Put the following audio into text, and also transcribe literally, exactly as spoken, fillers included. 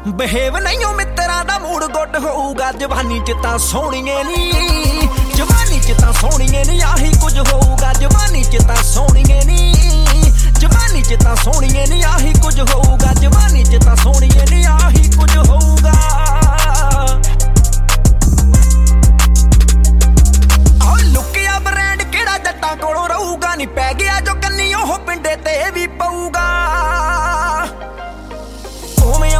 Behave ਨਹੀਂ ਉਹ ਮਿੱਤਰਾਂ ਦਾ ਮੂਡ ਗੁੱਡ ਹੋਊਗਾ। ਜਵਾਨੀ ਚ ਤਾਂ ਸੋਹਣੀਏ ਨੀ, ਜਵਾਨੀ ਚ ਤਾਂ ਸੋਹਣੀਏ ਨੀ